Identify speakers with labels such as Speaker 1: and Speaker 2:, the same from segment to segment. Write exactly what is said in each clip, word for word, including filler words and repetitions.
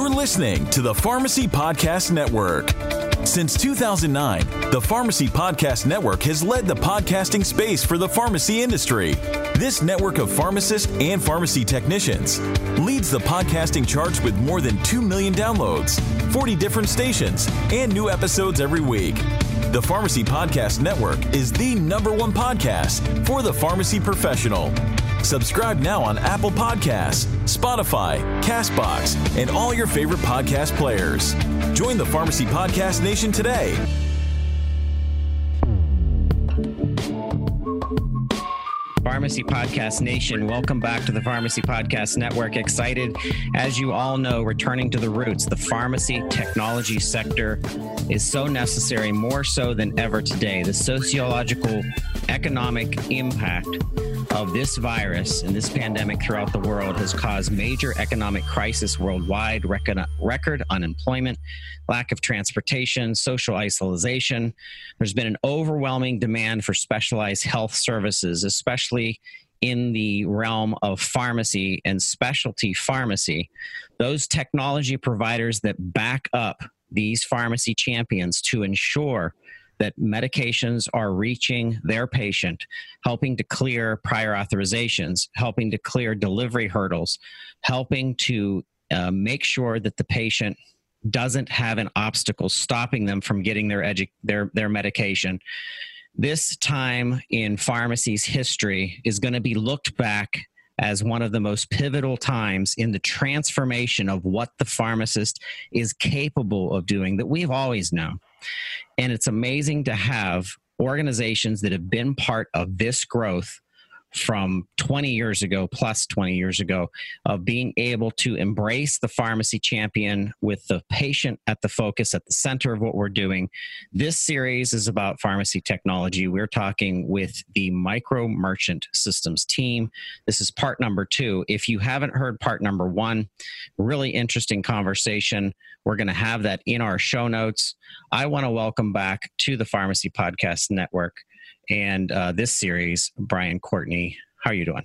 Speaker 1: You're listening to the Pharmacy Podcast Network. Since two thousand nine, the Pharmacy Podcast Network has led the podcasting space for the pharmacy industry. This network of pharmacists and pharmacy technicians leads the podcasting charts with more than two million downloads, forty different stations, and new episodes every week. The Pharmacy Podcast Network is the number one podcast for the pharmacy professional. Subscribe now on Apple Podcasts, Spotify, CastBox, and all your favorite podcast players. Join the Pharmacy Podcast Nation today.
Speaker 2: Pharmacy Podcast Nation, welcome back to the Pharmacy Podcast Network. Excited, as you all know, returning to the roots. The pharmacy technology sector is so necessary, more so than ever today. The sociological, economic impact of this virus and this pandemic throughout the world has caused major economic crisis worldwide, record, record unemployment, lack of transportation, social isolation. There's been an overwhelming demand for specialized health services, especially in the realm of pharmacy and specialty pharmacy. Those technology providers that back up these pharmacy champions to ensure that medications are reaching their patient, helping to clear prior authorizations, helping to clear delivery hurdles, helping to uh, make sure that the patient doesn't have an obstacle stopping them from getting their, edu- their, their medication. This time in pharmacy's history is going to be looked back as one of the most pivotal times in the transformation of what the pharmacist is capable of doing that we've always known. And it's amazing to have organizations that have been part of this growth from twenty years ago, plus twenty years ago, of being able to embrace the pharmacy champion with the patient at the focus, at the center of what we're doing. This series is about pharmacy technology. We're talking with the Micro Merchant Systems team. This is part number two. If you haven't heard part number one, really interesting conversation. We're going to have that in our show notes. I want to welcome back to the Pharmacy Podcast Network and uh, this series, Brian Courtney. How are you doing?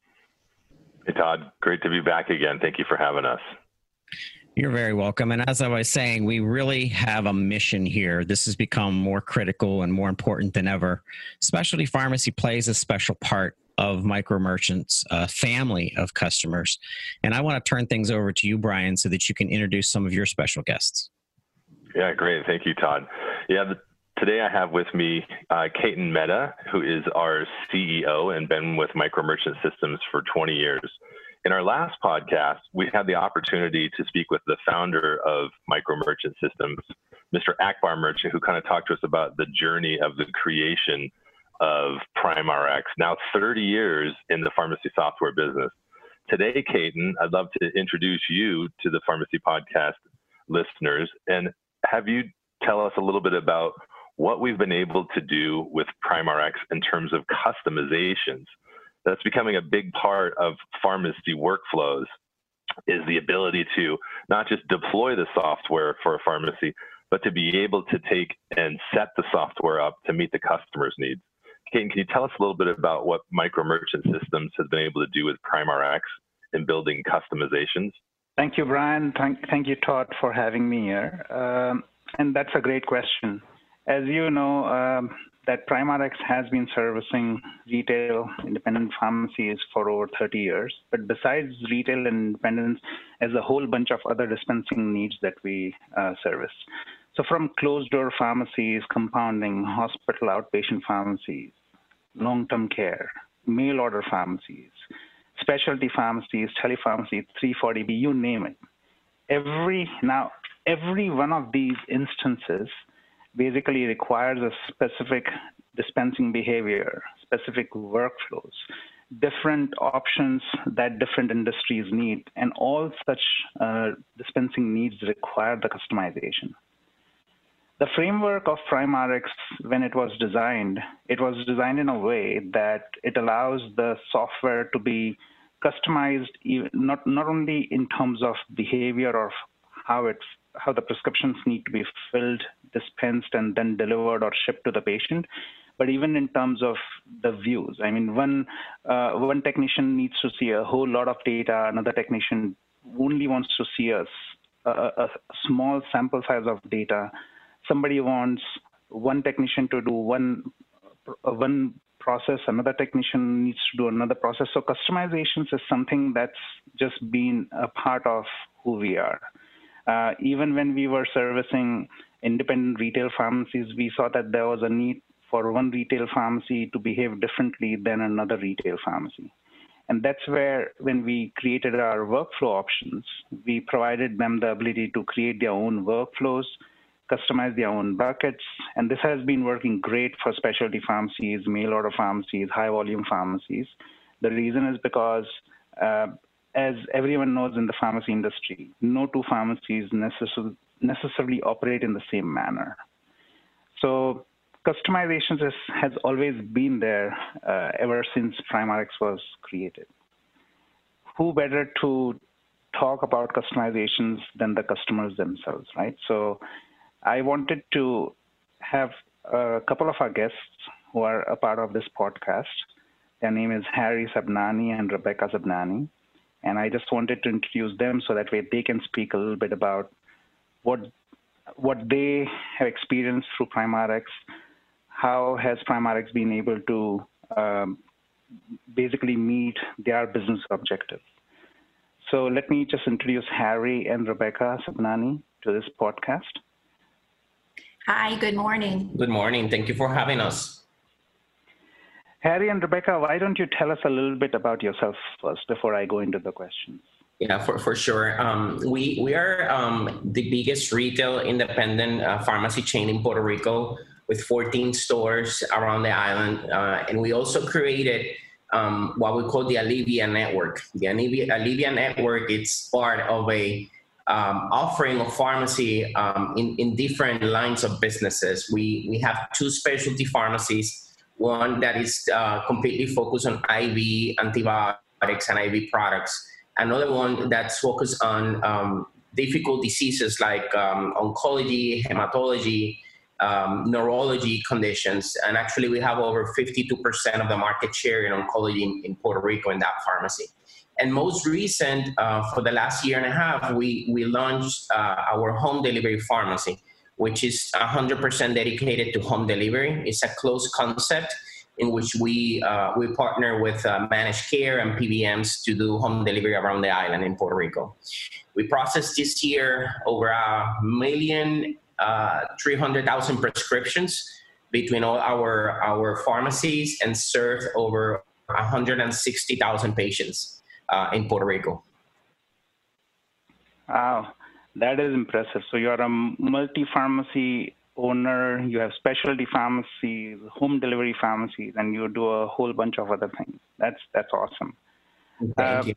Speaker 3: Hey, Todd. Great to be back again. Thank you for having us.
Speaker 2: You're very welcome. And as I was saying, we really have a mission here. This has become more critical and more important than ever. Specialty pharmacy plays a special part of Micro Merchants' uh, family of customers. And I want to turn things over to you, Brian, so that you can introduce some of your special guests.
Speaker 3: Yeah, great. Thank you, Todd. Yeah, the, today I have with me uh, Ketan Mehta, who is our C E O and been with Micro Merchant Systems for twenty years. In our last podcast, we had the opportunity to speak with the founder of Micro Merchant Systems, Mister Akbar Merchant, who kind of talked to us about the journey of the creation of PrimeRx, now thirty years in the pharmacy software business. Today, Ketan, I'd love to introduce you to the Pharmacy Podcast listeners and have you tell us a little bit about what we've been able to do with PrimeRx in terms of customizations. That's becoming a big part of pharmacy workflows, is the ability to not just deploy the software for a pharmacy, but to be able to take and set the software up to meet the customer's needs. Ketan, can you tell us a little bit about what Micro Merchant Systems has been able to do with PrimeRx in building customizations?
Speaker 4: Thank you, Brian. Thank, thank you, Todd, for having me here. Um, and that's a great question. As you know, um, that PrimeRx has been servicing retail independent pharmacies for over thirty years. But besides retail and independence, there's a whole bunch of other dispensing needs that we uh, service. So from closed-door pharmacies, compounding, hospital outpatient pharmacies, long-term care, mail-order pharmacies, specialty pharmacies, telepharmacy, three forty B, you name it. Every now, every one of these instances basically requires a specific dispensing behavior, specific workflows, different options that different industries need, and all such uh, dispensing needs require the customization. The framework of PrimeRx, when it was designed, it was designed in a way that it allows the software to be customized, not, not only in terms of behavior or how it's how the prescriptions need to be filled, dispensed, and then delivered or shipped to the patient, but even in terms of the views. I mean, one uh, one technician needs to see a whole lot of data, another technician only wants to see a a, a small sample size of data. Somebody wants one technician to do one one process, another technician needs to do another process. So customizations is something that's just been a part of who we are. Uh, even when we were servicing independent retail pharmacies, we saw that there was a need for one retail pharmacy to behave differently than another retail pharmacy. And that's where, when we created our workflow options, we provided them the ability to create their own workflows, customize their own buckets. And this has been working great for specialty pharmacies, mail order pharmacies, high volume pharmacies. The reason is because, uh, as everyone knows in the pharmacy industry, no two pharmacies necess- necessarily operate in the same manner. So customizations is, has always been there uh, ever since PrimaRx was created. Who better to talk about customizations than the customers themselves, right? So I wanted to have a couple of our guests who are a part of this podcast. Their name is Harry Sabnani and Rebecca Sabnani. And I just wanted to introduce them so that way they can speak a little bit about what what they have experienced through PrimaRx. How has PrimaRx been able to um, basically meet their business objectives? So let me just introduce Harry and Rebecca Sabnani to this podcast.
Speaker 5: Hi, good morning.
Speaker 2: Good morning. Thank you for having us.
Speaker 4: Harry and Rebecca, why don't you tell us a little bit about yourself first before I go into the questions?
Speaker 6: Yeah, for, for sure. Um, we, we are um, the biggest retail independent uh, pharmacy chain in Puerto Rico, with fourteen stores around the island. Uh, and we also created um, what we call the Alivia Network. The Alivia, Alivia Network, it's part of a um, offering of pharmacy um, in, in different lines of businesses. We, we have two specialty pharmacies, one that is uh, completely focused on I V antibiotics and I V products. Another one that's focused on um, difficult diseases like um, oncology, hematology, Um, neurology conditions. And actually we have over fifty-two percent of the market share in oncology in, in Puerto Rico in that pharmacy. And most recent, uh, for the last year and a half, we, we launched uh, our home delivery pharmacy, which is one hundred percent dedicated to home delivery. It's a closed concept in which we, uh, we partner with uh, managed care and P B Ms to do home delivery around the island in Puerto Rico. We processed this year over a million Uh, three hundred thousand prescriptions between all our, our pharmacies and served over one hundred sixty thousand patients uh, in Puerto Rico.
Speaker 4: Wow, that is impressive. So you're a multi-pharmacy owner, you have specialty pharmacies, home delivery pharmacies, and you do a whole bunch of other things. That's, that's awesome.
Speaker 6: Thank
Speaker 4: uh,
Speaker 6: you.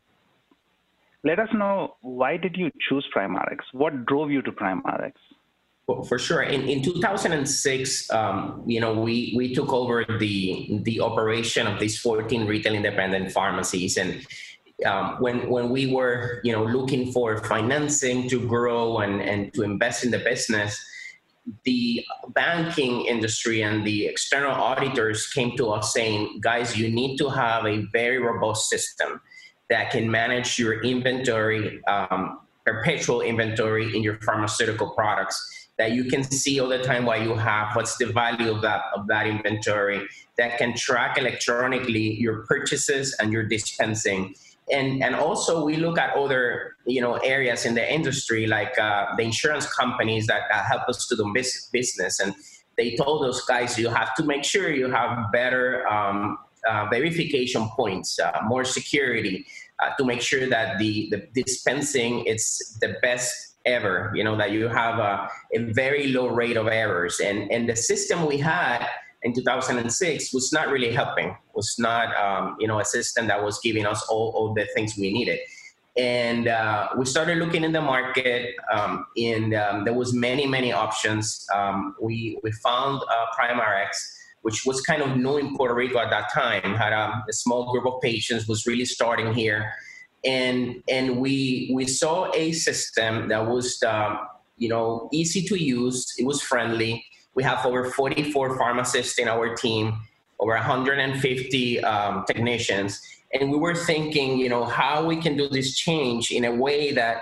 Speaker 4: Let us know, why did you choose PrimaRx? What drove you to PrimaRx?
Speaker 6: For sure. In, in two thousand six, um, you know, we, we took over the the operation of these fourteen retail independent pharmacies. And um, when when we were, you know, looking for financing to grow and, and to invest in the business, the banking industry and the external auditors came to us saying, guys, you need to have a very robust system that can manage your inventory, um, perpetual inventory in your pharmaceutical products, that you can see all the time what you have, what's the value of that of that inventory, that can track electronically your purchases and your dispensing. And and also we look at other, you know, areas in the industry, like uh, the insurance companies that uh, help us to do business. And they told us, guys, you have to make sure you have better um, uh, verification points, uh, more security, uh, to make sure that the, the dispensing is the best ever, you know, that you have a, a very low rate of errors. And, and the system we had in two thousand six was not really helping, was not, um, you know, a system that was giving us all, all the things we needed. And uh, we started looking in the market, um, and um, there was many, many options. Um, we, we found uh, PrimaRx, which was kind of new in Puerto Rico at that time, had a, a small group of patients, was really starting here. And and we we saw a system that was um, you know easy to use. It was friendly. We have over forty-four pharmacists in our team, over one hundred fifty um, technicians, and we were thinking, you know, how we can do this change in a way that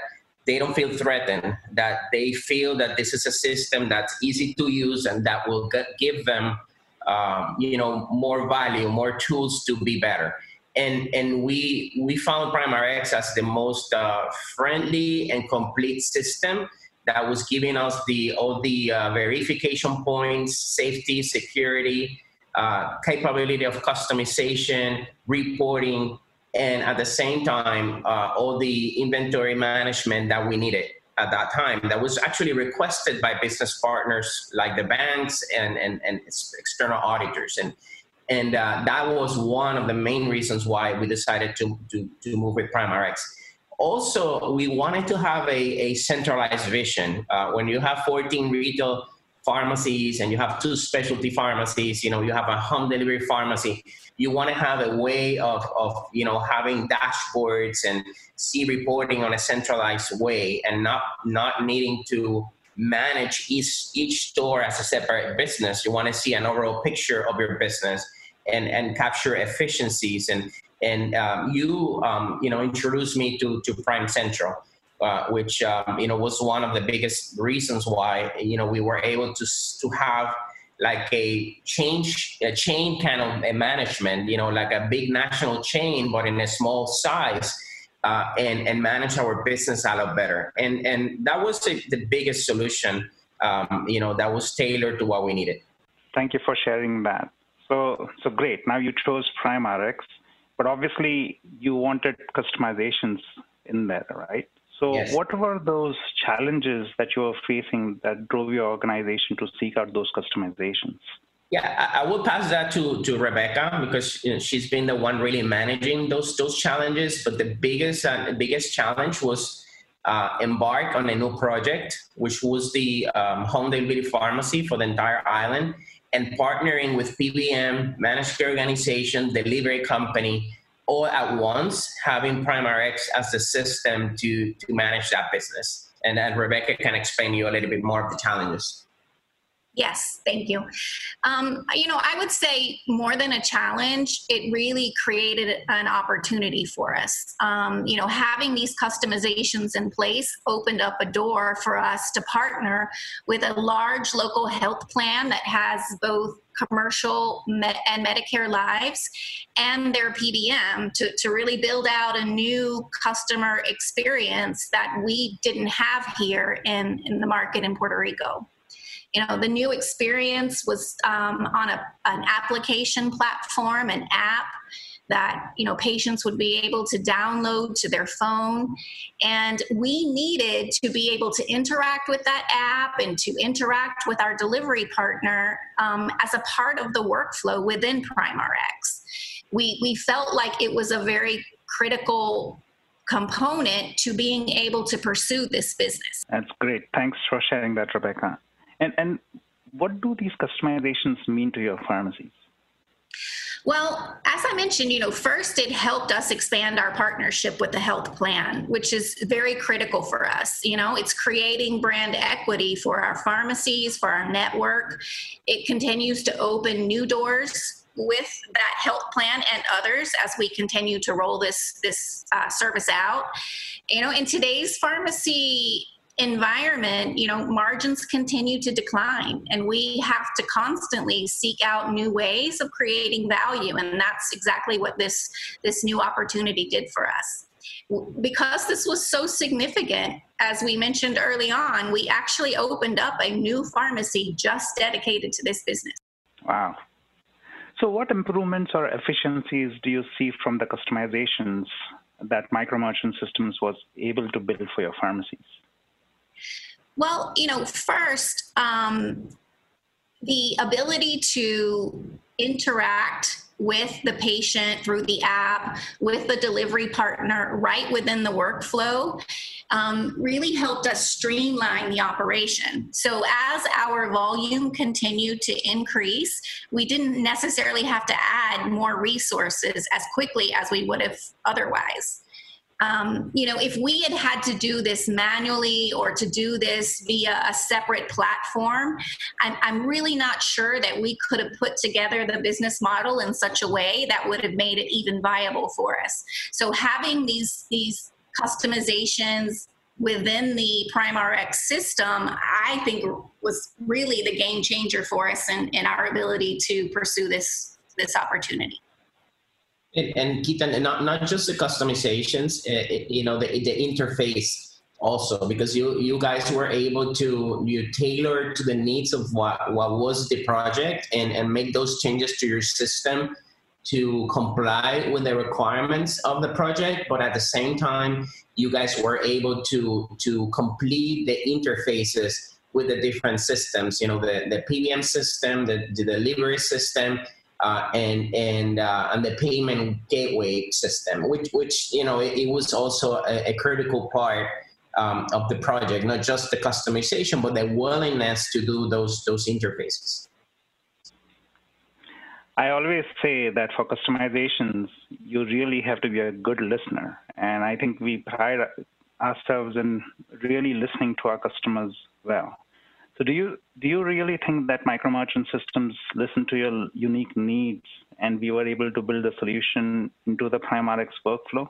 Speaker 6: they don't feel threatened, that they feel that this is a system that's easy to use and that will give them, um, you know, more value, more tools to be better. And and we we found PrimaRx as the most uh, friendly and complete system that was giving us the all the uh, verification points, safety, security, uh, capability of customization, reporting, and at the same time, uh, all the inventory management that we needed at that time. That was actually requested by business partners like the banks and, and, and external auditors. And, and uh, that was one of the main reasons why we decided to, to, to move with PrimaRx. Also, we wanted to have a, a centralized vision. Uh, when you have fourteen retail pharmacies and you have two specialty pharmacies, you know, you have a home delivery pharmacy, you want to have a way of, of, you know, having dashboards and see reporting on a centralized way and not, not needing to manage each, each store as a separate business. You want to see an overall picture of your business and, and capture efficiencies. And, and um, you, um, you know, introduced me to, to Prime Central. Uh, which um, you know was one of the biggest reasons why you know we were able to to have like a change a chain kind of a management, you know, like a big national chain but in a small size, uh, and and manage our business a lot better. And and that was the, the biggest solution, um, you know, that was tailored to what we needed.
Speaker 4: Thank you for sharing that. So so great. Now you chose PrimaRx, but obviously you wanted customizations in there, right? So yes. What were those challenges that you were facing that drove your organization to seek out those customizations?
Speaker 6: Yeah, I, I will pass that to, to Rebecca because you know, she's been the one really managing those those challenges. But the biggest uh, biggest challenge was uh, embark on a new project, which was the um, home delivery pharmacy for the entire island, and partnering with P B M, managed care organization, delivery company, all at once, having PrimaRx as the system to, to manage that business. And then Rebecca can explain to you a little bit more of the challenges.
Speaker 5: Yes, thank you. Um, you know, I would say more than a challenge, it really created an opportunity for us. Um, you know, having these customizations in place opened up a door for us to partner with a large local health plan that has both commercial and Medicare lives and their P B M to, to really build out a new customer experience that we didn't have here in, in the market in Puerto Rico. You know, the new experience was um, on a, an application platform, an app that, you know, patients would be able to download to their phone. And we needed to be able to interact with that app and to interact with our delivery partner um, as a part of the workflow within PrimaRx. We, we felt like it was a very critical component to being able to pursue this business.
Speaker 4: That's great. Thanks for sharing that, Rebecca. And, and what do these customizations mean to your pharmacies?
Speaker 5: Well, as I mentioned, you know, first it helped us expand our partnership with the health plan, which is very critical for us. You know, it's creating brand equity for our pharmacies, for our network. It continues to open new doors with that health plan and others as we continue to roll this, this uh, service out. You know, in today's pharmacy environment, you know, margins continue to decline, and we have to constantly seek out new ways of creating value. And that's exactly what this, this new opportunity did for us. Because this was so significant, as we mentioned early on, we actually opened up a new pharmacy just dedicated to this business.
Speaker 4: Wow. So what improvements or efficiencies do you see from the customizations that Micro Merchant Systems was able to build for your pharmacies?
Speaker 5: Well, you know, first, um, the ability to interact with the patient through the app, with the delivery partner right within the workflow, um, really helped us streamline the operation. So as our volume continued to increase, we didn't necessarily have to add more resources as quickly as we would have otherwise. Um, you know, if we had had to do this manually or to do this via a separate platform, I'm, I'm really not sure that we could have put together the business model in such a way that would have made it even viable for us. So having these, these customizations within the PrimeRx system, I think was really the game changer for us in, in our ability to pursue this, this opportunity.
Speaker 6: And, and Keaton, not, not just the customizations, uh, you know, the, the interface also, because you, you guys were able to, you tailor to the needs of what, what was the project and, and make those changes to your system to comply with the requirements of the project. But at the same time, you guys were able to, to complete the interfaces with the different systems, you know, the, the P B M system, the, the delivery system, Uh, and and uh, and the payment gateway system, which which you know it, it was also a, a critical part um, of the project, not just the customization, but the willingness to do those those interfaces.
Speaker 4: I always say that for customizations, you really have to be a good listener, and I think we pride ourselves in really listening to our customers well. So do you do you really think that micro-merchant systems listen to your unique needs and we were able to build a solution into the PrimeRx workflow?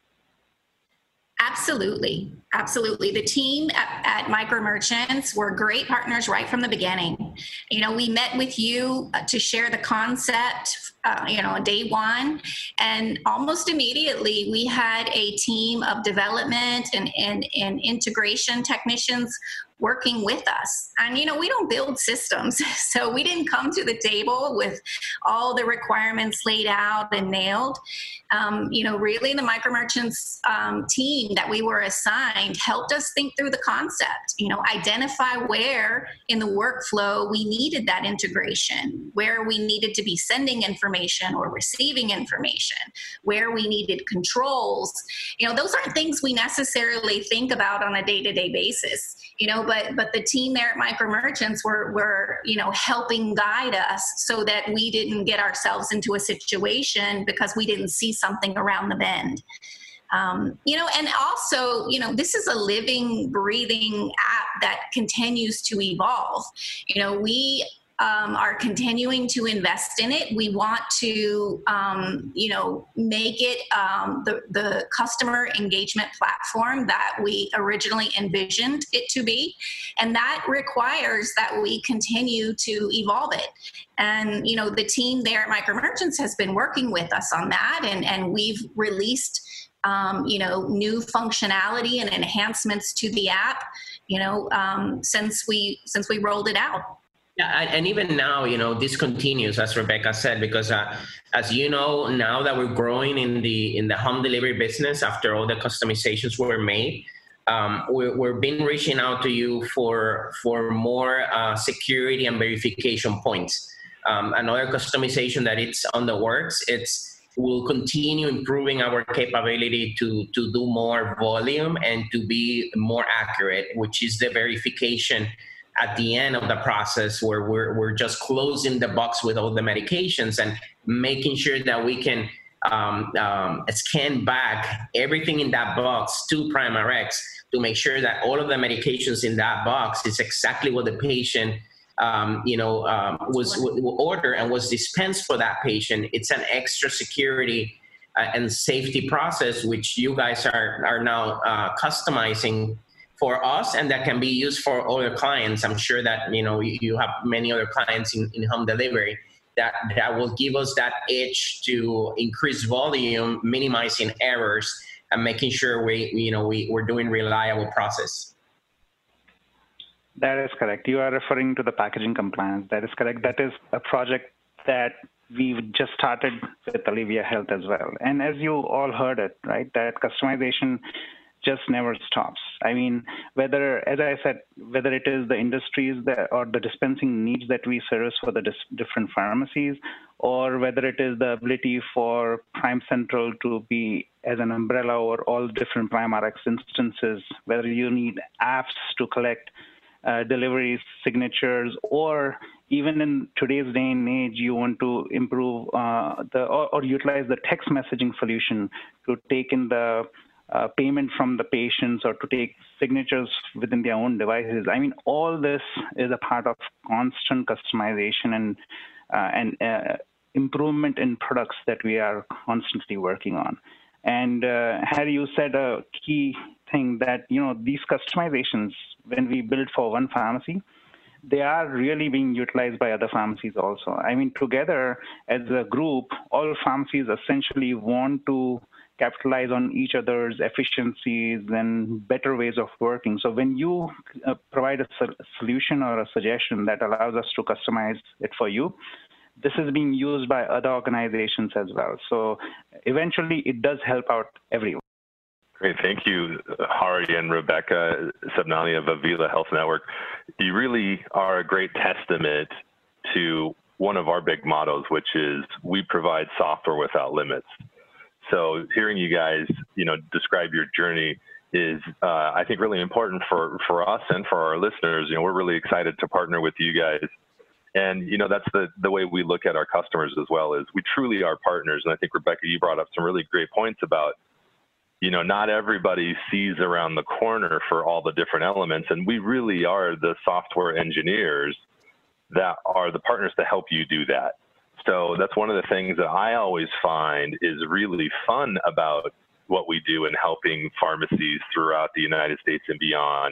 Speaker 5: Absolutely. Absolutely. The team at, at Micro Merchants were great partners right from the beginning. You know, we met with you to share the concept, uh, you know, day one, and almost immediately we had a team of development and, and, and integration technicians working with us. And, you know, we don't build systems, so we didn't come to the table with all the requirements laid out and nailed. Um, you know, really the Micro Merchants um, team that we were assigned helped us think through the concept, you know, identify where in the workflow we needed that integration, where we needed to be sending information or receiving information, where we needed controls. You know, those aren't things we necessarily think about on a day-to-day basis, you know, but but the team there at Micro Merchants were, were, you know, helping guide us so that we didn't get ourselves into a situation because we didn't see something around the bend. Um, you know, and also, you know, this is a living, breathing app that continues to evolve. You know, we um, are continuing to invest in it. We want to, um, you know, make it um, the, the customer engagement platform that we originally envisioned it to be. And that requires that we continue to evolve it. And, you know, the team there at Micro Merchants has been working with us on that. And, and we've released Um, you know, new functionality and enhancements to the app, you know, um, since we since we rolled it out.
Speaker 6: Yeah, and even now, you know, this continues, as Rebecca said, because uh, as you know, now that we're growing in the in the home delivery business, after all the customizations were made, um, we're, we're been reaching out to you for for more uh, security and verification points. Um, another customization that it's on the works, it's we'll continue improving our capability to, to do more volume and to be more accurate, which is the verification at the end of the process where we're, we're just closing the box with all the medications and making sure that we can um, um, scan back everything in that box to PrimeRx to make sure that all of the medications in that box is exactly what the patient Um, you know, um, was w- ordered and was dispensed for that patient. It's an extra security uh, and safety process, which you guys are are now uh, customizing for us, and that can be used for other clients. I'm sure that, you know, you have many other clients in, in home delivery that, that will give us that edge to increase volume, minimizing errors, and making sure we, you know, we, we're doing reliable process.
Speaker 4: That is correct. You are referring to the packaging compliance. That is correct. That is a project that we've just started with Alivia Health as well. And as you all heard it, right, that customization just never stops. I mean, whether, as I said, whether it is the industries that, or the dispensing needs that we service for the dis- different pharmacies, or whether it is the ability for Prime Central to be as an umbrella over all different PrimeRx instances, whether you need apps to collect Uh, deliveries, signatures, or even in today's day and age, you want to improve uh, the or, or utilize the text messaging solution to take in the uh, payment from the patients or to take signatures within their own devices. I mean, all this is a part of constant customization and uh, and uh, improvement in products that we are constantly working on. And uh, Harry, you said a key think that, you know, these customizations, when we build for one pharmacy, they are really being utilized by other pharmacies also. I mean, together as a group, all pharmacies essentially want to capitalize on each other's efficiencies and better ways of working. So when you uh, provide a sol- solution or a suggestion that allows us to customize it for you, this is being used by other organizations as well. So eventually it does help out everyone.
Speaker 3: Great. Thank you, Hari and Rebecca Sebnani of Avila Health Network. You really are a great testament to one of our big mottos, which is we provide software without limits. So hearing you guys, you know, describe your journey is, uh, I think, really important for, for us and for our listeners. You know, we're really excited to partner with you guys. And, you know, that's the, the way we look at our customers as well, is we truly are partners. And I think, Rebecca, you brought up some really great points about, you know, not everybody sees around the corner for all the different elements. And we really are the software engineers that are the partners to help you do that. So that's one of the things that I always find is really fun about what we do in helping pharmacies throughout the United States and beyond,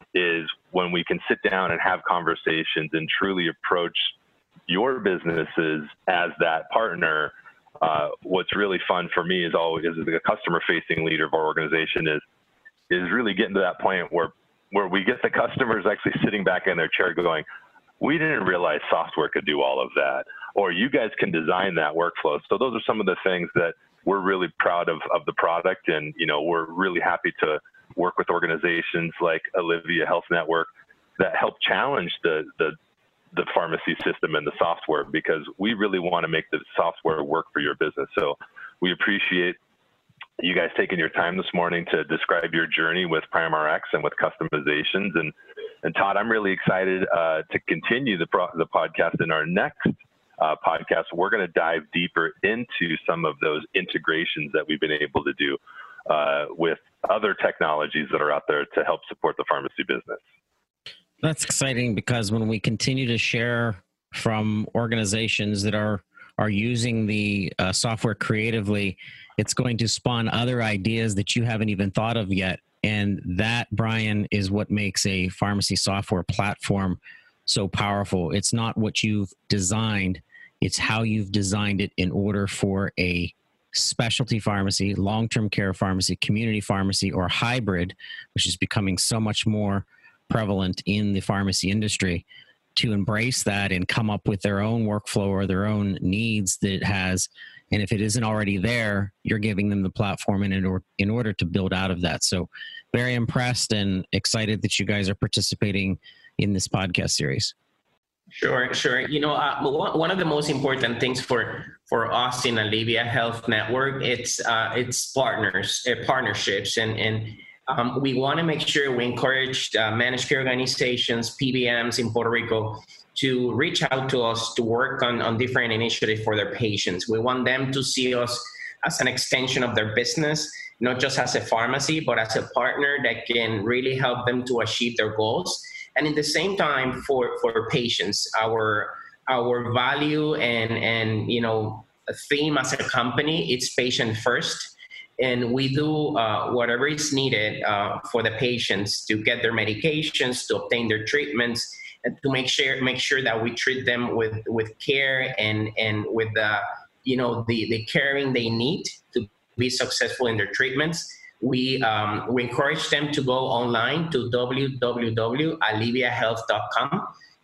Speaker 3: is when we can sit down and have conversations and truly approach your businesses as that partner. Uh, what's really fun for me is always, as a customer-facing leader of our organization, is is really getting to that point where where we get the customers actually sitting back in their chair going, we didn't realize software could do all of that, or you guys can design that workflow. So those are some of the things that we're really proud of of the product, and you know, we're really happy to work with organizations like Olivia Health Network that help challenge the the the pharmacy system and the software, because we really want to make the software work for your business. So we appreciate you guys taking your time this morning to describe your journey with PrimeRx and with customizations. And, and Todd, I'm really excited uh, to continue the, pro- the podcast. In our next uh, podcast, we're going to dive deeper into some of those integrations that we've been able to do uh, with other technologies that are out there to help support the pharmacy business.
Speaker 2: That's exciting, because when we continue to share from organizations that are are using the uh, software creatively, it's going to spawn other ideas that you haven't even thought of yet. And that, Brian, is what makes a pharmacy software platform so powerful. It's not what you've designed, it's how you've designed it in order for a specialty pharmacy, long-term care pharmacy, community pharmacy, or hybrid, which is becoming so much more prevalent in the pharmacy industry, to embrace that and come up with their own workflow or their own needs that it has. And if it isn't already there, you're giving them the platform in order, in order to build out of that. So very impressed and excited that you guys are participating in this podcast series.
Speaker 6: Sure, sure. You know, uh, one of the most important things for for us in Olivia Health Network, it's uh, it's partners, uh, partnerships, and and um, we want to make sure we encourage uh, managed care organizations, P B Ms in Puerto Rico, to reach out to us to work on on different initiatives for their patients. We want them to see us as an extension of their business, not just as a pharmacy, but as a partner that can really help them to achieve their goals. And at the same time, for, for patients, our our value and and you know theme as a company, it's patient first, and we do uh, whatever is needed uh, for the patients to get their medications, to obtain their treatments, and to make sure make sure that we treat them with, with care and and with the you know the the caring they need to be successful in their treatments. We um, we encourage them to go online to w w w dot olivia health dot com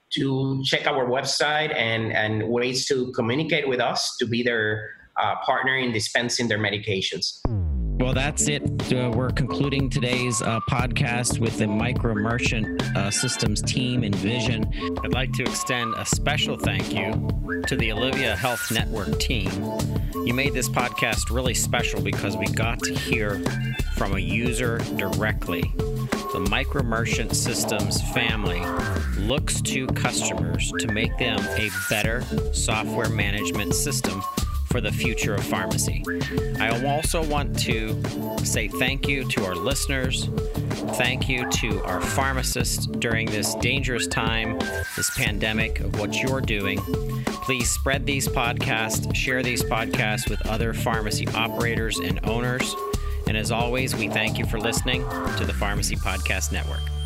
Speaker 6: to check our website and, and ways to communicate with us to be their uh, partner in dispensing their medications.
Speaker 2: Well, that's it. Uh, we're concluding today's uh, podcast with the Micro Merchant uh, Systems team and vision. I'd like to extend a special thank you to the Olivia Health Network team. You made this podcast really special because we got to hear from a user directly. The Micro Merchant Systems family looks to customers to make them a better software management system for the future of pharmacy. I also want to say thank you to our listeners. Thank you to our pharmacists during this dangerous time, this pandemic, of what you're doing. Please spread these podcasts, share these podcasts with other pharmacy operators and owners, And as always, we thank you for listening to the Pharmacy Podcast Network.